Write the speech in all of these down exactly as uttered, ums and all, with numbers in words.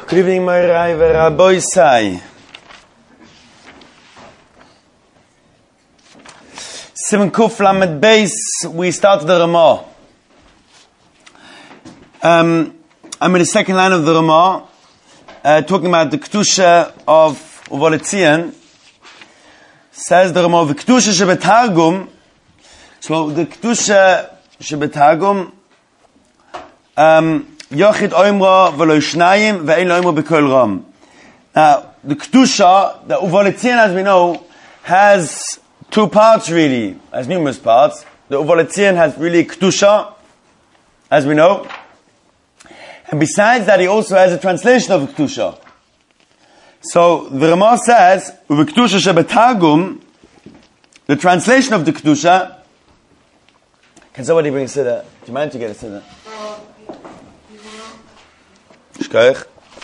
Good evening, my Raiva Rabbi Sai. Simon Kuf Lamed Beis, we started the Ramah. Um, I'm in the second line of the Ramah, uh, talking about the Kedusha of Uvolitzian. Says the Ramah, the Kedusha Shebetargum. So the Kedusha Shebetargum, um, Yochid Oimra v'lo Shnayim ve'ein lo Oimra b'kol Ram. Now, the Kedusha, the Uvolitzian, as we know, has two parts really, has numerous parts. The Uvolitzian has really Kedusha, as we know. And besides that, he also has a translation of Kedusha. So, the Ramah says, U'v'Kedusha shebetargum, the translation of the Kedusha. Can somebody bring a siddur? Do you mind to get a siddur? Shkoich.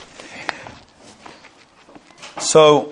So,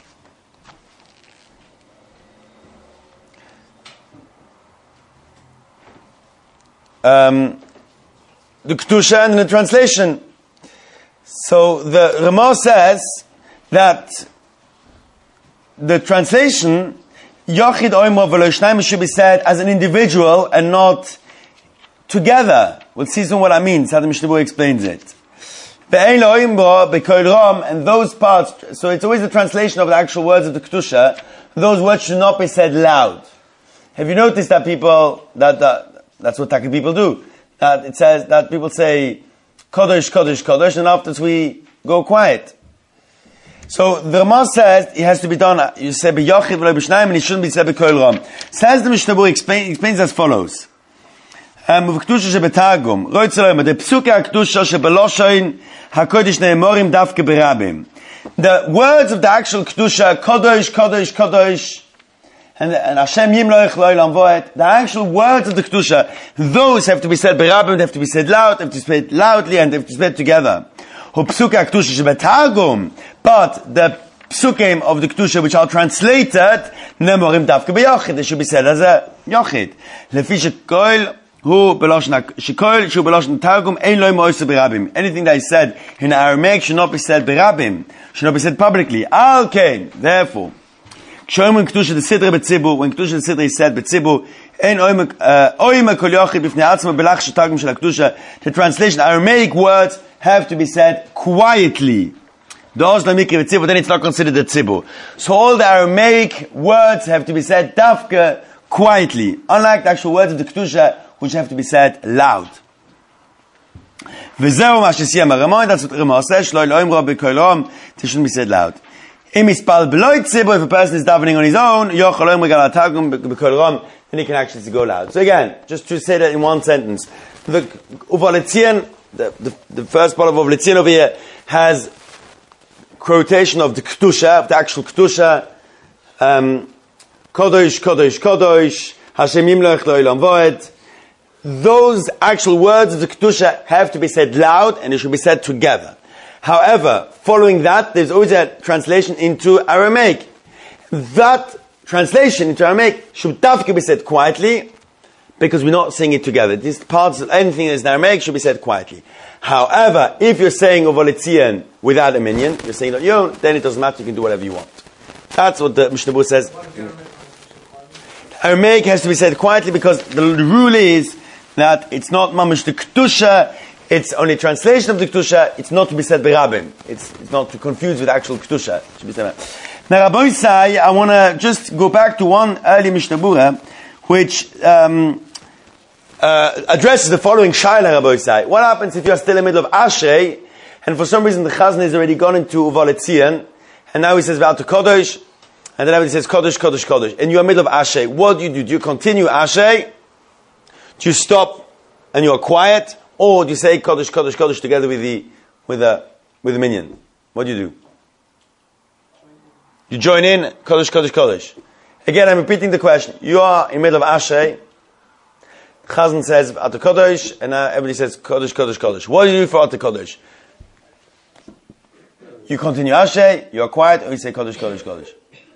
um, the Kedusha and the translation. So the Ramah says that the translation Yochid Oimra v'lo Shnayim should be said as an individual and not together. We'll see soon what that means. How the Mishnah Berurah explains it. Ve'ein lo Oimra b'kol Ram, and those parts. So it's always the translation of the actual words of the Kedusha. Those words should not be said loud. Have you noticed that people that that that's what Taki people do? That it says that people say Kodesh, Kodesh, Kodesh, and afterwards we go quiet. So the Ramah says it has to be done. You say b'yochid v'lo b'shnayim, and it shouldn't be said b'kol ram. Says the Mishnah Berurah explain, explains as follows. Um, v'kedusha shebetargum roitz loyma the psuke ha'kedusha shebeloshoin hakodesh ne'emorim davke berabim. The words of the actual kedusha, Kodesh, Kodesh, Kodesh, and, and Hashem yimloich lo'olam voed, the actual words of the Kedusha, those have to be said berabim, they have to be said loud, they have to be said loudly, and they have to be said together. But the psukim of the Kedusha which are translated, nemorim davke beyochid, they should be said as a yochid. Lefi shekoil hu beloshna, shekoil shu beloshna targum, ein lo moise berabim. Anything that is said in Aramaic should not be said berabim, should not be said publicly. Okay, therefore, when Kedusha the Sidra betzibur, when Kedusha the Sidra is said betzibur, ein oima kol yochid b'fnei atzma belach shetargum shel Kedusha. The translation, Aramaic words have to be said quietly. Those la mikri betzibur, then it's not considered a tzibur. So all the Aramaic words have to be said dafka quietly, unlike the actual words of the Kedusha, which have to be said loud. V'zeu ma shesiyam Ramah, that's what Ramah says, shlo lo imra b'kol ram, it shouldn't be said loud. If a person is davening on his own, then he can actually go loud. So again, just to say that in one sentence, the Uvolitzian, the, the, the first part of Uvolitzian over here, has quotation of the Kedusha, of the actual Kedusha, um, Kodesh, Kodesh, Kodesh, Hashem yimloch lo'olam voed. Those actual words of the Kedusha have to be said loud, and they should be said together. However, following that, there's always a translation into Aramaic. That translation into Aramaic should definitely be said quietly, because we're not saying it together. These parts of anything that is in Aramaic should be said quietly. However, if you're saying Uvolitzian without a minyan, you're saying that you own, then it doesn't matter, you can do whatever you want. That's what the Mishnah Berurah says. Aramaic has to be said quietly, because the rule is that it's not mamash the Kedusha, it's only translation of the Kedusha, it's not to be said berabim. It's, it's not to confuse with actual Kedusha. It should be said. Now, Rabbi Isai, I want to just go back to one early Mishnah Berurah, which um, uh, addresses the following Shaila, Rabbi Isai. What happens if you are still in the middle of Ashrei, and for some reason the Chazan has already gone into Uvolitzian, and now he says V'al Kodesh, and then he says Kodesh, Kodesh, Kodesh, and you are in the middle of Ashrei. What do you do? Do you continue Ashrei? Do you stop and you are quiet? Or do you say Kodesh, Kodesh, Kodesh together with the with the with the minyan? What do you do? You join in Kodesh, Kodesh, Kodesh. Again, I'm repeating the question. You are in the middle of Ashrei. Chazan says Ata Kodesh, and now everybody says Kodesh, Kodesh, Kodesh. What do you do for Ata Kodesh? You continue Ashrei, you are quiet, or you say Kodesh, Kodesh, Kodesh.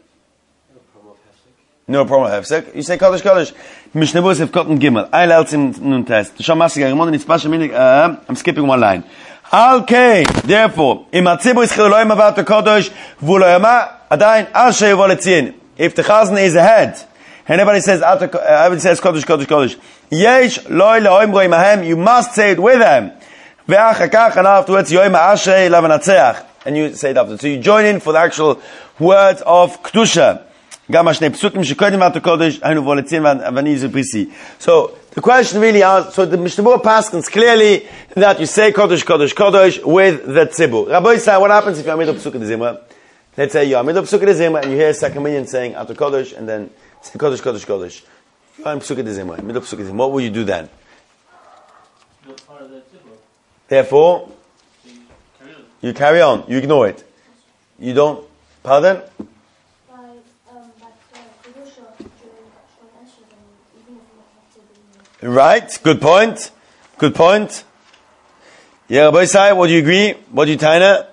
No problem with Hefsek. You say Kodesh, Kodesh. Mishnah Berurah have gotten Gimel. I lelt him nun test. I'm skipping one line. Okay, therefore, im Atzibur is chiloim avat kodesh v'uloyama adayin asher yivolitzin. If the chazan is ahead, and everybody says, everybody says kodesh, kodesh, kodesh. Yesh loy leoim roi mahem. You must say it with them. Ve'achakach, and afterwards yoim asher lavanatzeach, and you say it after. So you join in for the actual words of kedusha. Gama shnei psukim shekodim avat kodesh hainu v'olitzin v'anizu prisi. So the question really is, so the Mishnah Berurah paskins clearly that you say Kodesh, Kodesh, Kodesh with the tzibur. Rabbi say, what happens if you're mid of Pesukah de Zimra? Let's say you're mid of Pesukah de Zimra and you hear a second million saying Ato Kodesh and then say Kodesh, Kodesh, Kodesh. You're in Pesukah de Zimra, mid of Pesukah de Zimra. What will you do then? Not part of the tzibur. Therefore, So you carry on. you carry on, you ignore it. You don't, pardon? Right, good point. Good point. Yeah, Rabbi Isai, what do you agree? What do you, Taina?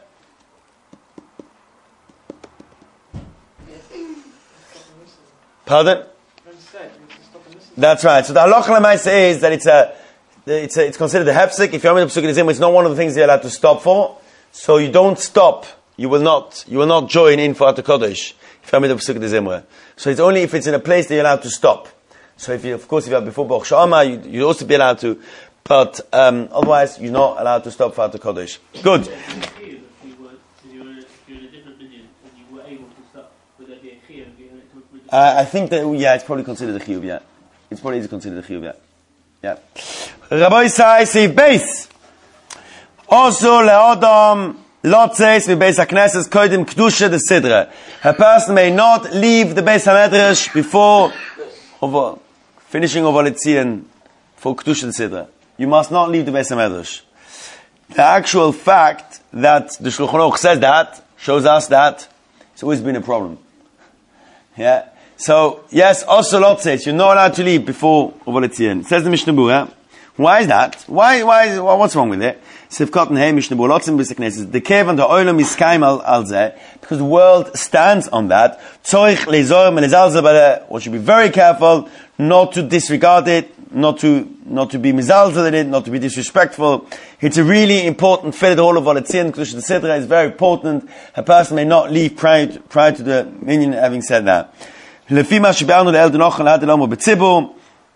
Pardon? That's right. So the halacha l'maaseh is that it's a, it's a, it's considered a hefsek. If you're in the Pesukah de Zimra, it's not one of the things you're allowed to stop for. So you don't stop. You will not, you will not join in for Ato Kodesh if you're in the Pesukah de Zimra. So it's only if it's in a place that you're allowed to stop. So if you, of course, if you are before Baruch Shama, you, you'd also be allowed to, but um, otherwise you're not allowed to stop for Ato Kodesh. Good. If you were, if you were in a different minyan and you were able to stop, would there be a chiyuv? Uh, I think that, yeah, it's probably considered a chiyuv, yeah. It's probably considered a chiyuv, yeah. Yeah. Rabbi Isai, say base. Also, le'odom, lotzes, mi beis hakneses, koidim kedusha de sidra. A person may not leave the Beis HaMedrash before over finishing of Olitzien for Kedusha Sidra. You must not leave the Beis HaMedrash. The actual fact that the Shulchan Aruch says that, shows us that it's always been a problem. Yeah? So, yes, also Lot says, you're not allowed to leave before Olitzien. It says the Mishnah Berurah. Why is that? Why, why, is, what's wrong with it? Sivkot hey Mishnah Berurah, lotzim b'sekneses. The kev and the oilam is kaim al zeh, because the world stands on that. Tzorich leizor melezalze b'leh. One should be very careful not to disregard it, not to, not to be mizalze in it, not to be disrespectful. It's a really important field. The whole of Olitzien, Kedusha Sidra is very important. A person may not leave prior to, prior to the minyan. Having said that, lefi ma shebe'arnu le'el denochel had elomo b'tzibur.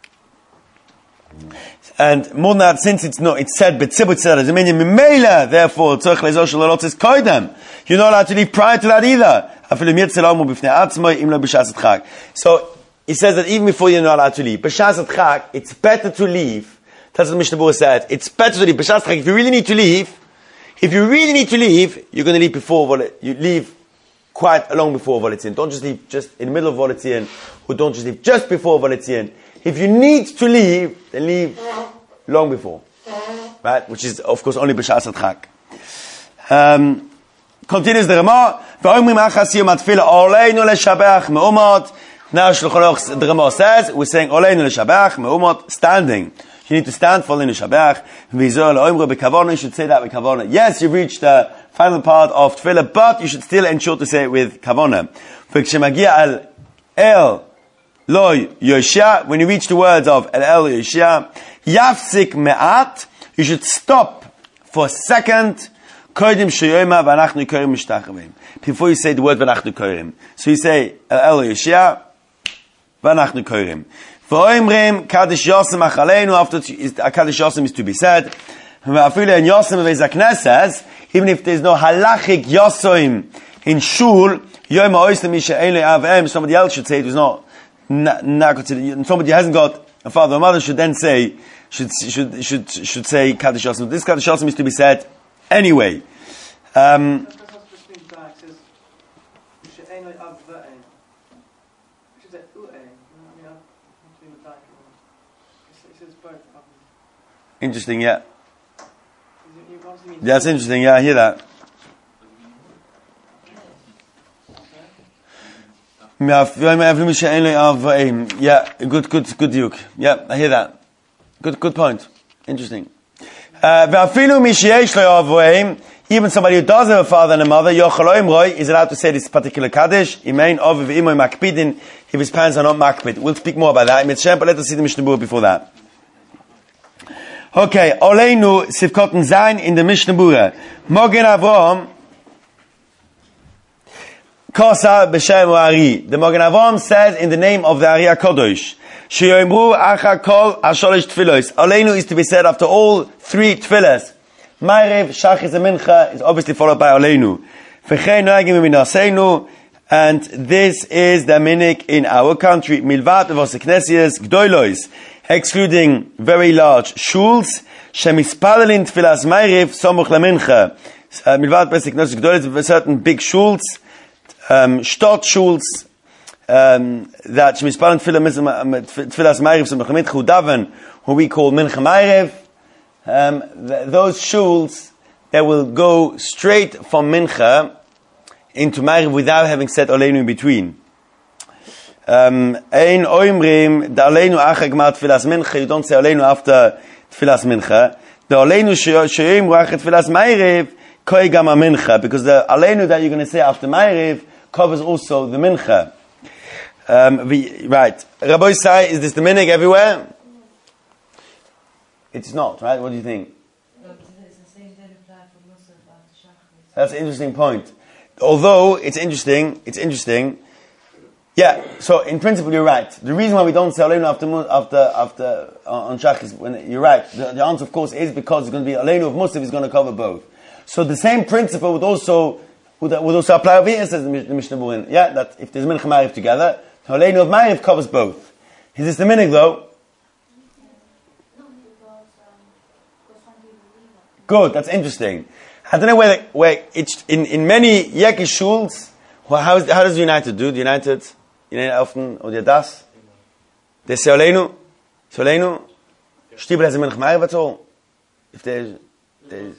And more than that, since it's not, it's said b'tzibur tzedar as a minyan mimela, therefore tzorich leizor shel lotzis koidem. You're not allowed to leave prior to that either. Afilu mirtze lo'omu b'fnei atzmoi im lo b'shas chag. So he says that even before you're not allowed to leave, b'shas chag, it's better to leave. That's what Mishnah Berurah said. It's better to leave b'shas chag. If you really need to leave, if you really need to leave, you're going to leave before you leave quite long before Volitzin. Don't just leave just in the middle of Volitzin, or don't just leave just before Volitzin. If you need to leave, then leave long before. Right? Which is, of course, only b'shas chag. Um, continues the Ramah. V'omrim achas yom atfila oleinu leshabeach me'umot. Now Shulchan Aruch, the Ramah says, we're saying oleinu leshabeach me'umot, standing. You need to stand for oleinu leshabeach. V'izor le'omru b'kavona. You should say that with kavona. Yes, you've reached the final part of tefillah, but you should still ensure to say it with kavona. V'kshemagia al el Lo Yoshia, when you reach the words of El El Yoshia, Yafsik Me'at, you should stop for a second, Kodim Shoyoma V'anachnu Korim Mishtachavim. Before you say the word V'anachnu Korim. So you say El El Yoshia, V'anachnu Korim. V'oimrim, Kaddish Yosem Achaleinu, after Kaddish Yosem is to be said, V'afilu en Yosem V'ezaknes says, even if there's no halachic Yosem in Shul, Yoma Oisem Misha Ein Le'avem, somebody else should say it was not Not, not considered. Somebody who hasn't got a father or mother should then say, should should should should say Kaddish Yosem. This Kaddish Yosem is to be said anyway. Um, interesting, yeah. That's interesting. Yeah, I hear that. Yeah, good, good, good duke. Yeah, I hear that. Good, good point. Interesting. Uh, even somebody who does have a father and a mother, is allowed to say this particular Kaddish. If his parents are not makpid. We'll speak more about that. But let us see the Mishnah Berurah before that. Okay, Oleinu Sivkoten Zayin in the Mishnah Bura. Mogen Avraham Kosa B'Shem Ari. The Mogen Avraham says in the name of the Ari HaKadosh, Sheyoimru Acha Kol Asholish Tfilos. Oleinu is to be said after all three Tfilas. Ma'ariv, Shachis, and Mincha is obviously followed by Oleinu. V'chein Noagim Minaseinu. And this is the minik in our country. Milvat v'oseknesias gdoilois, excluding very large shuls. Shemispadalin tfilas ma'ariv somuch lamincha. Milvat v'oseknesias gdoilois, certain big shuls, um, shtot shuls, um, that shemispadalin tfilas ma'ariv somuch lamincha udaven, who we call mincha ma'ariv. Um, th- those shuls that will go straight from mincha into Ma'ariv without having said Oleinu in between. Um, Ein oimrim, da Oleinu acha gmar tfilas mincha, you don't say Oleinu after tfilas mincha. The Oleinu sheyoim ruach tfilas Ma'ariv, koi gama mincha, because the Oleinu that you're going to say after Ma'ariv covers also the mincha. Um, we, right. Rabbi Sai, is this the minig everywhere? It's not, right? What do you think? That's an interesting point. Although it's interesting, it's interesting. Yeah. So in principle, you're right. The reason why we don't say Aleinu after after after on Shach is when you're right. The, the answer, of course, is because it's going to be Aleinu of Musaf is going to cover both. So the same principle would also would, would also apply over here, says the Mishnah Burin. Yeah, that if there's Mincha Ma'ariv together, Aleinu of Ma'ariv covers both. Is this the minig though? Good. That's interesting. I don't know where, where it's, in, in many Yekish shuls, well, how, is, how does the United do? The United, United often, or the Das? They say Oleinu, say Oleinu, Shtibel has a Minch Ma'ariv at all. If there's, there's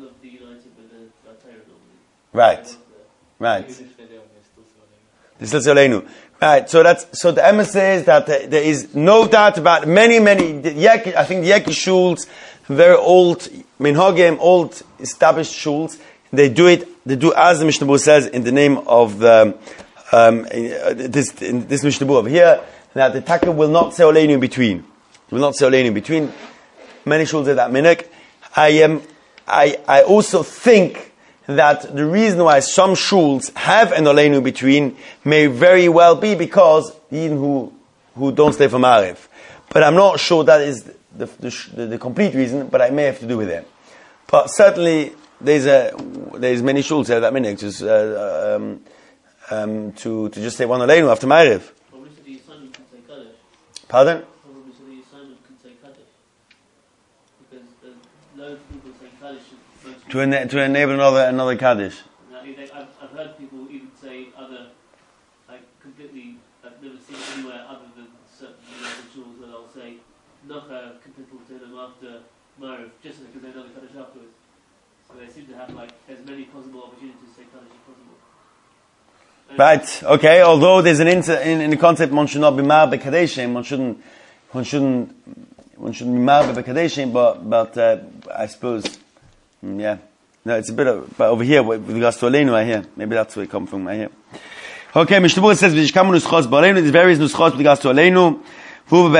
right, right. This is Oleinu. Right, so that's, so the Emma says that uh, there is no doubt about many, many, the Yekish, I think the Yekish shuls, very old minhagim, old established shuls. They do it. They do as the Mishnah Berurah says in the name of the, um, this in this Mishnah Berurah over here. That the taka will not say Oleinu in between. Will not say Oleinu in between. Many shuls say that minik. I am. Um, I I also think that the reason why some shuls have an Oleinu in between may very well be because even who who don't stay for Ma'ariv. But I'm not sure that is The, the, the complete reason, but I may have to do with it. But certainly, there's a there's many shuls there that minhag just uh, um, um, to to just say one Aleinu after Ma'ariv. Pardon? Probably so the assignment can say Kaddish. Because uh, loads of people say Kaddish. To, ena- to enable another another Kaddish. Now, I've, I've heard people even say other, like completely, I've never seen it anywhere other than certain shuls where they'll say Nocha kapitel to them after Ma'ariv, just because they know the Kaddish afterwards. So they seem to have like as many possible opportunities to say Kaddish as possible. Right. Okay. Although there's an inter, in, in the concept, one should not be mar bekadeshim. One shouldn't. One shouldn't. One shouldn't be mar bekadeshim. But but uh, I suppose. Mm, yeah. No, it's a bit of. But over here, with regards to Aleinu, I hear. Maybe that's where it comes from. I hear. Okay. Mishnah Berurah says v'yishkamu nuschos b'Aleinu. There's various nuschos with regards to Aleinu. One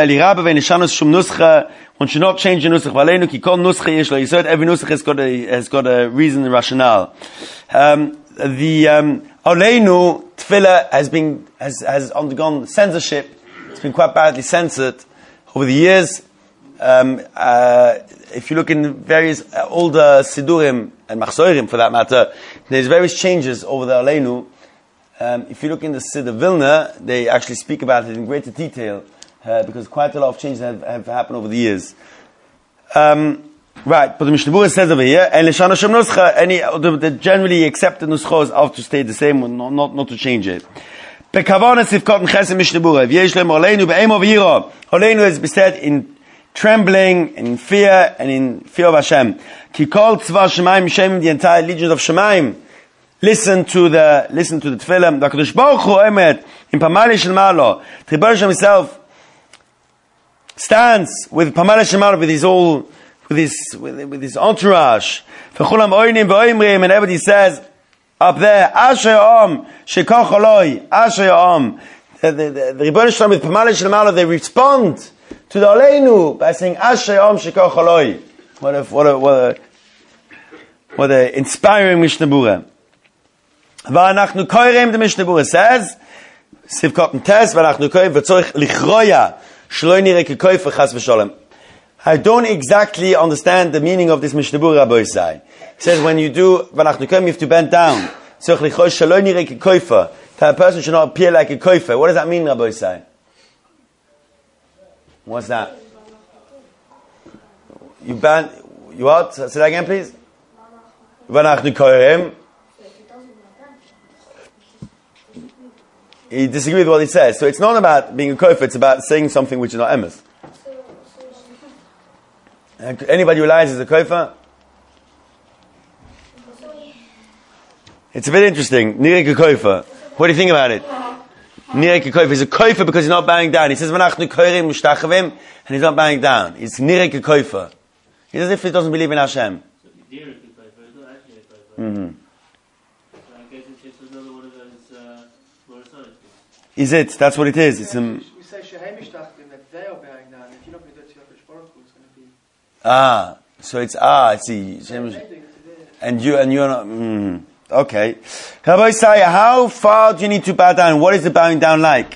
should not change the nusach b'Aleinu. Ki kol nusach yesh lo yisod. Every nusach has got a has got a reason and rationale. Um, the um, Aleinu tefillah has been has has undergone censorship. It's been quite badly censored over the years. Um, uh, if you look in various uh, older sidurim and machzorim, for that matter, there's various changes over the Aleinu. Um, if you look in the Siddur Vilna, they actually speak about it in greater detail. Uh, because quite a lot of changes have, have happened over the years. Um, right, but the Mishnah Berurah says over here, and l'shana shem nuscha, any the, the generally accepted nuschos have to stay the same, not not, not to change it. Bekavana sifkot nches Mishnah Berurah, v'yesh lem Aleinu be'em of yira. Aleinu is said in trembling, and in fear, and in fear of Hashem. Ki kol tzva Shemaim Shem, the entire legion of Shemaim. Listen to the listen to the tefillah. The Kadosh Baruch Hu emet in pamali shel malo. The Rebbe himself stands with Pamala Shemar, with his all, with his, with, with his entourage. V'chulam oinim v'oimrim, and everybody says, up there, Asher Om, Shekach Oloi, Asher Om. The Rebbeinu Shalom with Pamala Shemar, they respond to the Aleinu by saying Asher Yom Shikoch Aloi. What a what a what a what a inspiring Mishnah Berurah. V'anachnu koirem, the Mishnah Berurah says, Sivkot Tes, v'anachnu koirem v'tzorich lichroya shloi nireh kekoifer chas v'sholem. I don't exactly understand the meaning of this Mishnah Berurah, Rabbi Yisai. It says when you do v'anachnu koirem, you have to bend down. Tzorich lichroya shloi nireh kekoifer. That a person should not appear like a koifer. What does that mean, Rabbi Yisai? What's that? You ban, you what? Say that again, please. V'anachnu koirem. He disagrees with what he says. So it's not about being a kofer, it's about saying something which is not emes. Anybody who lies is a kofer? It's a bit interesting. Nirek a kofer. What do you think about it? Nirek a kofer. He's a kofer because he's not bowing down. He says, V'anachnu koirim mushtachavim, and he's not bowing down. It's nirek a kofer. It's as if he doesn't believe in Hashem. Mm-hmm. Is it? That's what it is. It's um, we say Shehemish Tachtim, that they are bearing down. If you're not going to do it to Yokesh Baruch Hu, it's going to be. Ah, so it's ah. I see. And you and you're not. Mm, okay. Rabbi Isaiah, how far do you need to bow down? What is the bowing down like?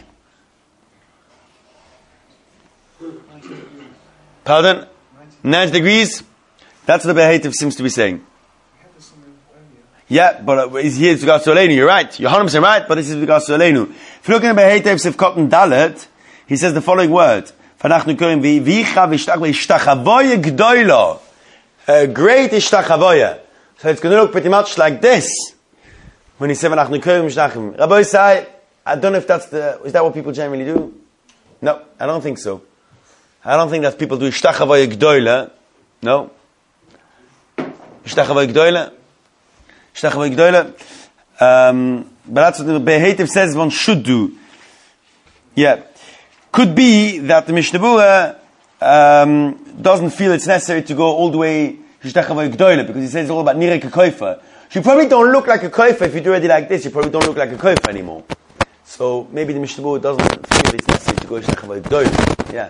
Pardon? Ninety degrees. That's what the Behetiv seems to be saying. Yeah, but uh, he's here with regards to Aleinu. You're right. You're one hundred percent right, but this is with regards to Aleinu. If you look at Behetiv Sivkot Dalet, he says the following word. V'anachnu korim v'yicha v'ishtach v'ishtachavoye gdoilo. A great ishtachavoye. So it's going to look pretty much like this. When he said v'anachnu korim v'ishtachim. Rabbi Yisai, I don't know if that's the, is that what people generally do? No, I don't think so. I don't think that people do ishtachavoye gdoilo. No. Ishtachavoye gdoilo. Um, but that's what the Behetiv says one should do. Yeah. Could be that the Mishnah Berurah um, doesn't feel it's necessary to go all the way because he says it's all about Nirek a koifer. You probably don't look like a koifer if you do it like this. You probably don't look like a koifer anymore. So maybe the Mishnah Berurah doesn't feel it's necessary to go Yeah.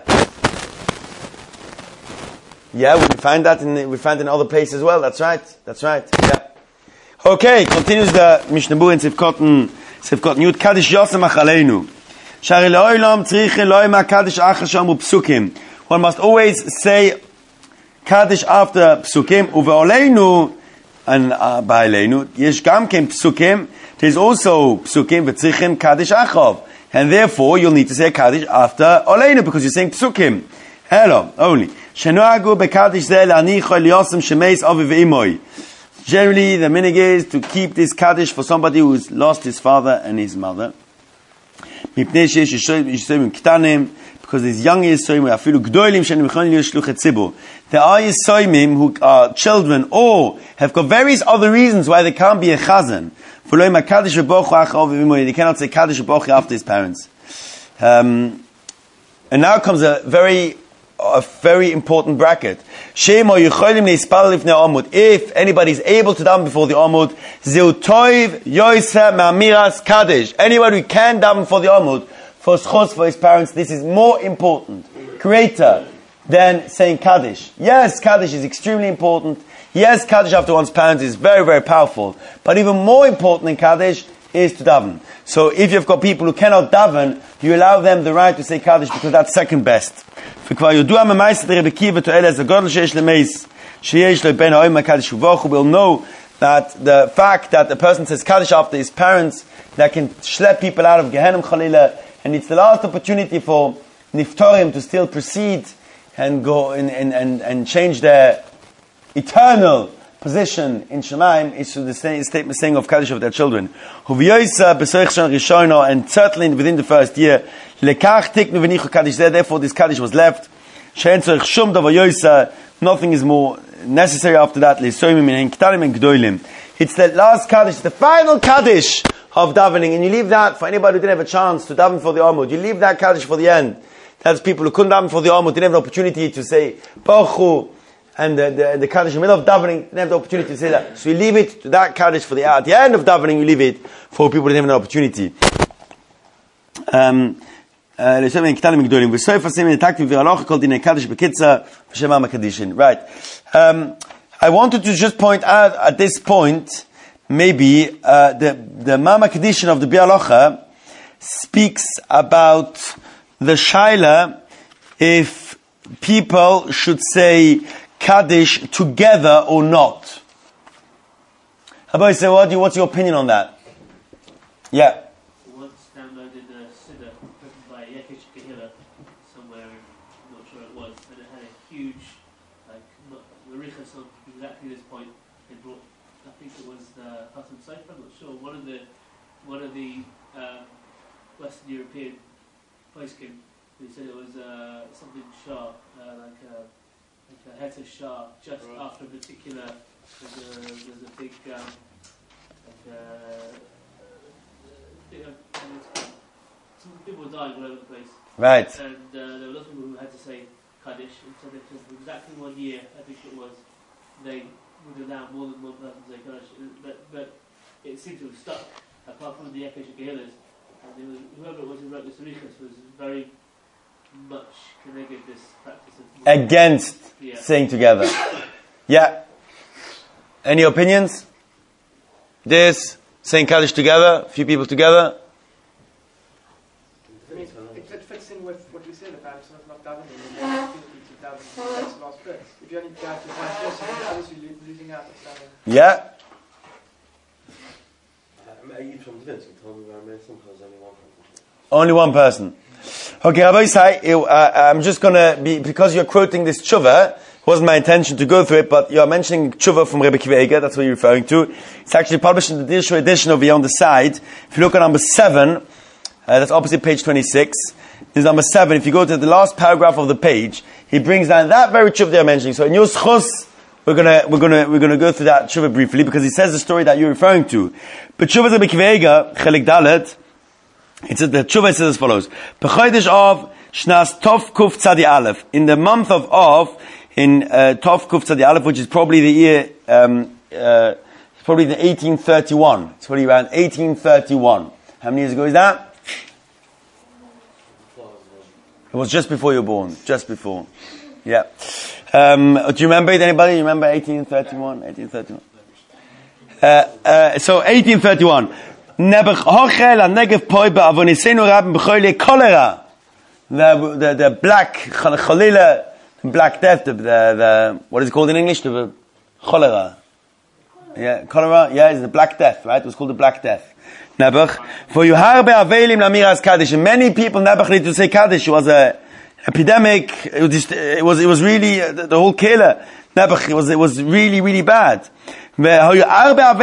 Yeah, we find that in we find in other places as well. That's right. That's right. Yeah. Okay, continues the Mishnah Berurah in Sivkot Sivkot Yud Kaddish Yosem Achaleinu. Shari Le'olam Tzrich Elohim HaKaddish Achar Shamu Psukim. One must always say Kaddish after Psukim. Uve'oleinu and uh, Ba'aleinu Yesh Gam Kem Psukim. There's also Psukim V'Tzrichim Kaddish Achov. And therefore you'll need to say Kaddish after Oleinu because you're saying Psukim. Hello, only. Shenoagu beKaddish Zeh Le'anicho Liyosem Shemeis Avi Ve'imoi. Generally, the minig is to keep this Kaddish for somebody who's lost his father and his mother. Because these young Yisroim are afilu gdoilim shenim yichon liyu shluchet tzibur. There are Yisroimim who are children or have got various other reasons why they can't be a chazan. They cannot say Kaddish Bochi after his parents. Um, and now comes a very a very important bracket. If anybody is able to daven before the Amud, anybody who can daven before the Amud for schos for his parents, this is more important, greater than saying Kaddish. Yes, Kaddish is extremely important. Yes, Kaddish after one's parents is very, very powerful. But even more important than Kaddish is to daven. So if you've got people who cannot daven, you allow them the right to say Kaddish because that's second best. We'll know that the fact that the person says Kaddish after his parents, that can schlep people out of Gehenna Chalila, and it's the last opportunity for Niftorim to still proceed and go in, and, and, and change their eternal position in Shemaim is to the statement saying of Kaddish of their children. And certainly within the first year, therefore this Kaddish was left. Nothing is more necessary after that. It's the last Kaddish, the final Kaddish of davening, and you leave that for anybody who didn't have a chance to daven for the Amud. You leave that Kaddish for the end. That's people who couldn't daven for the Amud, didn't have an opportunity to say Baruch and the, the, the Kaddish in the middle of davening, didn't have the opportunity to say that. So you leave it to that Kaddish for the, at the end of davening, you leave it for people who didn't have an opportunity. Um, לשם קטנים גדולים. בסוף עושים נתקתי והלוך כל דיני קדש בקיצה ושמע מקדישין. Right. Um, I wanted to just point out at this point, maybe uh, the the Mama Kedishin of the Bialocha speaks about the Shaila if people should say Kaddish together or not. How say what? What's your opinion on that? Yeah. Once downloaded a Siddur written by Yekish Kehila somewhere, I'm not sure it was, and it had a huge, like, Marichas on exactly this point. They brought, I think it was the Hassan Sefer, I'm not sure, one of the, one of the um, Western European poskim, who said it was uh, something Shah, uh, like a, like a Heta Shah, just right after a particular, there's a, there's a big, um, like a, some people were dying all over the place. Right. And uh, there were lots of people who had to say Kaddish, and so they took exactly one year, I think it was, they would allow more than one person to say Kaddish. But, but it seemed to have stuck, apart from the Yekish and Kehillas. And it was, whoever it was who wrote the Sarichas was very much connected this practice of against yeah. saying together. Yeah. Any opinions? This, saying Kaddish together, a few people together. I mean, it, it fits in with what we said about it's not, not davening, and the ability to daven. That's the last bit. If you only daven to one person, you're obviously lo- losing out on davening. Yeah. Only one person. Okay, Rabbi Isai, uh, I'm just going to be, because you're quoting this tshuva, it wasn't my intention to go through it, but you're mentioning tshuva from Rebbe Akiva Eiger, that's what you're referring to. It's actually published in the Dirshu edition over here on the side. If you look at number seven, uh, that's opposite page twenty-six, there's number seven. If you go to the last paragraph of the page, he brings down that very tshuva they're mentioning. So in your schus, we're gonna, we're gonna, we're gonna go through that tshuva briefly, because he says the story that you're referring to. But tshuva Rebbe Akiva Eiger, Chelik Dalet, it's the tshuva says as follows: B'chodesh Av Shnas Tov Kuf Tzadi Aleph. In the month of Av, in uh, Tov Kuf Tzadi Aleph, which is probably the year, um, uh, probably the eighteen thirty-one. It's probably around eighteen thirty-one. How many years ago is that? It was just before you were born. Just before. Yeah. Um, do you remember it? Anybody? You remember eighteen thirty-one? eighteen thirty-one. Uh, uh, so eighteen thirty-one. Nebach Hochel a Negev Poi be'avonisenu rabim b'choyle cholera. The, the, the black, cholera, black death, the, the, the, what is it called in English? The cholera. Yeah, cholera, yeah, it's the black death, right? It was called the black death. Nebach. For you harbe avelim lamiras Kaddish. Many people Nebach need to say Kaddish. It was a epidemic. It was, just, it was, it was really, uh, the, the whole killer. Nebach, it was, it was really, really bad. Many Yid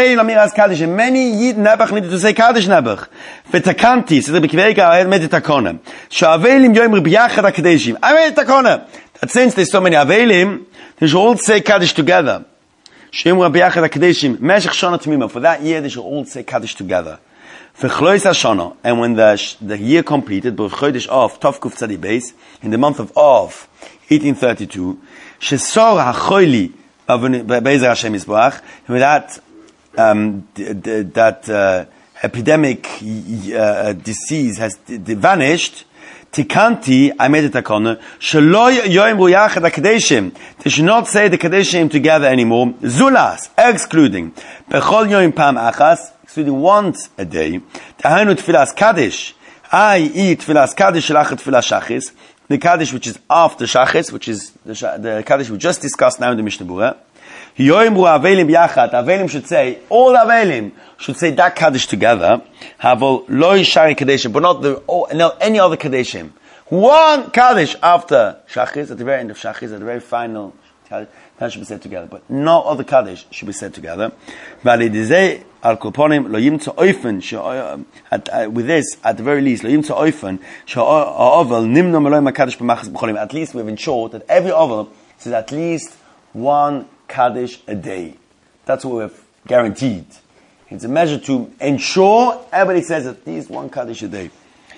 Nebach needed to say Kaddish Nebach. V'takanti, so the B'kiveiga I made it takonem. Sha'avelim yoyim b'yachad HaKadeshim. I made it takonem. That since there's so many Avelim, they should all say Kaddish together. She'im b'yachad HaKadeshim. Meshach Shana Tmima. For that year, they should all say Kaddish together. V'chlois HaShana. And when the, the year completed, b'chodesh Av, Tov Kuf Tzadi Beis, in the month of Av, eighteen thirty-two, Shesor HaChoili, with that, um, d- d- that uh, epidemic uh, disease has d- d- vanished. Tikanti, I made it a corner. Shaloi yoim ruyachad hakadeshim. They should not say the kadeshim together anymore. Zulas, excluding. Bechol yoim pam achas, excluding once a day. Tahanu tfilas kadesh. I eat tfilas kadesh shalachat tfilas shachis. The Kaddish which is after Shachis, which is the, the Kaddish we just discussed now in the Mishnah Berurah. Yoimru Avelim Yachat. Avelim should say, all Avelim should say that Kaddish together. Havol Loi Shari Kadeshim, but not the oh, no, any other Kadeshim. One Kaddish after Shachis, at the very end of Shachis, at the very final Kaddish, that should be said together. But no other Kaddish should be said together. Al Koponim lo yimtza oifen with this at the very least lo yimtza oifen sha'ovel nimno meloi makadish b'machas b'cholim. At least we've ensured that every ovel says at least one kaddish a day. That's what we've guaranteed. It's a measure to ensure everybody says at least one kaddish a day.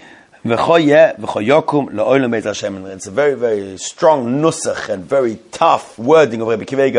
It's a very, very strong nusach and very tough wording of Rebbe Akiva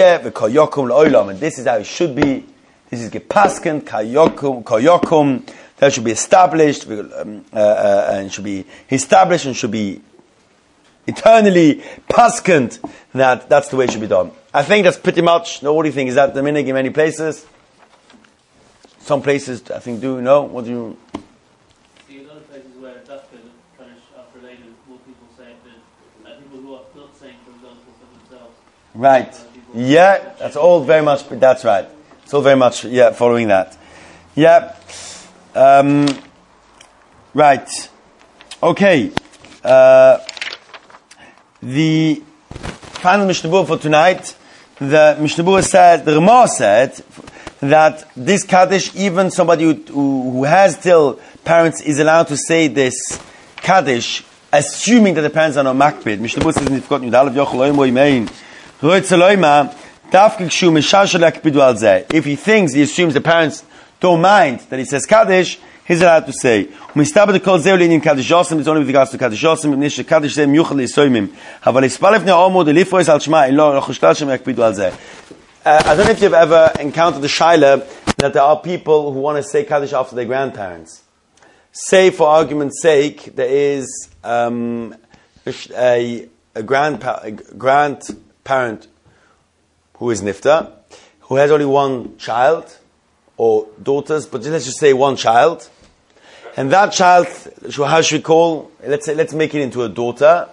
Eiger. And this is how it should be. This is gepasken kayokum kayokum that should be established, um, uh, uh, and should be established and should be eternally paskent, that that's the way it should be done. I think that's pretty much, no, what do you think? Is that the minhag in many places? Some places, I think, do, no? What do you... See, in other places where it's after the punish after later, more people say it than uh, people who are not saying, for example, for themselves. Right. Uh, Yeah, that's all very much, that's right. It's all very much, yeah, following that. Yeah. Um, right. Okay. Uh, the final Mishnah Berurah for tonight, the Mishnah Berurah said, the Ramah said, that this Kaddish, even somebody who, who, who has still parents is allowed to say this Kaddish, assuming that the parents are not makpid. Mishnah Berurah says, Nifkot Yud Aleph Yochel Oimo Yimein, Roitz Eloima, Dafkik Shu Mishashal Yakpidu Al Zeh. If he thinks, he assumes the parents don't mind that he says Kaddish, he's allowed to say. Umistabed the Kol Zeh Linin Kaddish Yosem, it's only with regards to Kaddish Yosem, Ibnish Kaddish Zeh Myuchel Yisoimim. Haval Yispalef Ne Omo, the Lifois Al Shema, Ilo Rochushtal Shem Yakpidu Al Zeh. Uh, I don't know if you've ever encountered the shaila that there are people who want to say Kaddish after their grandparents. Say, for argument's sake, there is um, a, a, grandpa, a grandparent who is nifta, who has only one child, or daughters, but let's just say one child. And that child, how should we call, let's say, let's make it into a daughter.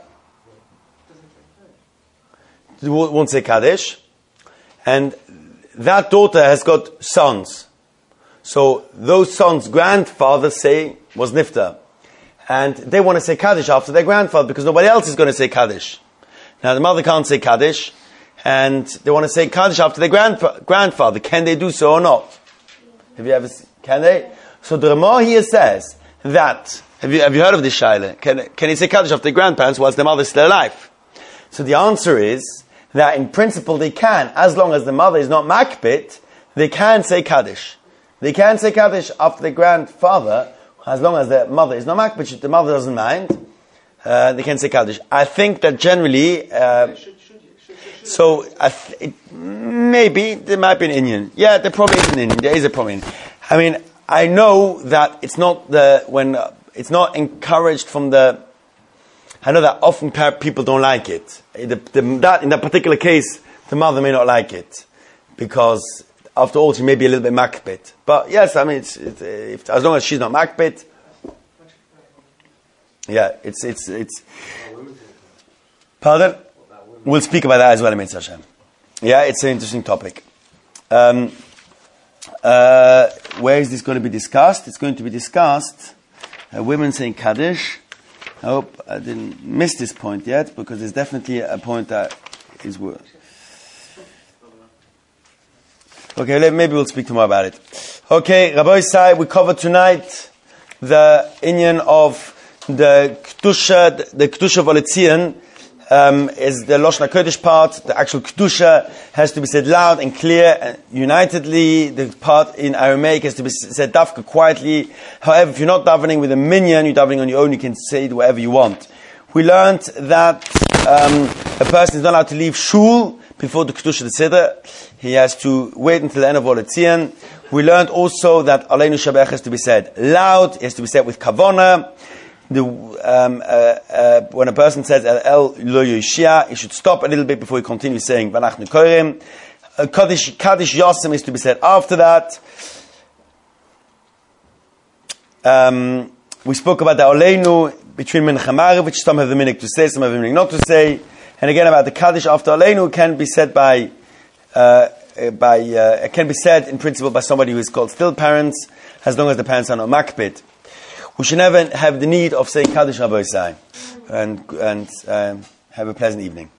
Won't say Kaddish. And that daughter has got sons. So those sons' grandfather say was nifta. And they want to say Kaddish after their grandfather because nobody else is going to say Kaddish. Now the mother can't say Kaddish, and they want to say Kaddish after their grandfa- grandfather. Can they do so or not? Have you ever seen, can they? So the Ramah here says that, have you, have you heard of this shaila? Can, can he say Kaddish after their grandparents whilst their mother is still alive? So the answer is, that in principle they can, as long as the mother is not makbit, they can say Kaddish. They can say Kaddish after the grandfather, as long as the mother is not makbit, the mother doesn't mind, uh, they can say Kaddish. I think that generally, uh, so I th- it, maybe there might be an Indian. Yeah, there probably is an Indian. There is a problem. I mean, I know that it's not the, when, uh, it's not encouraged from the, I know that often people don't like it. The, the, that, in that particular case, the mother may not like it. Because, after all, she may be a little bit makbit. But yes, I mean, it's, it's, if, as long as she's not makbit, yeah, it's, it's, it's, pardon? We'll speak about that as well in Mitzvah Hashem. Yeah, it's an interesting topic. Um, uh, where is this going to be discussed? It's going to be discussed, uh, women saying Kaddish. I hope I didn't miss this point yet, because there's definitely a point that is worth. Okay, let, maybe we'll speak tomorrow about it. Okay, Rabbi Isai, we covered tonight the inyan of the Kedusha, the Kedusha Volitzian, um, is the Lashon HaKodesh part. The actual Kedusha has to be said loud and clear and unitedly. The part in Aramaic has to be said dafka quietly. However, if you're not davening with a minyan, you're davening on your own, you can say it whatever you want. We learned that um, a person is not allowed to leave shul before the Kedusha the Siddur. He has to wait until the end of Volitzian. We learned also that Aleinu Shabbat has to be said loud. It has to be said with kavona. The, um, uh, uh, when a person says El Lo Yoshia, he should stop a little bit before he continues saying Vanachnu Korim. Uh, Kaddish, Kaddish Yosem is to be said after that. Um, we spoke about the Aleinu between Mincha Ma'ariv, which some have the minhag to say, some have the minhag not to say. And again about the Kaddish after Aleinu can be said by, uh, by, uh, it can be said in principle by somebody who is called still parents, as long as the parents are not makbid. We should never have the need of saying Kaddish Rabbi Isai. And, and um, have a pleasant evening.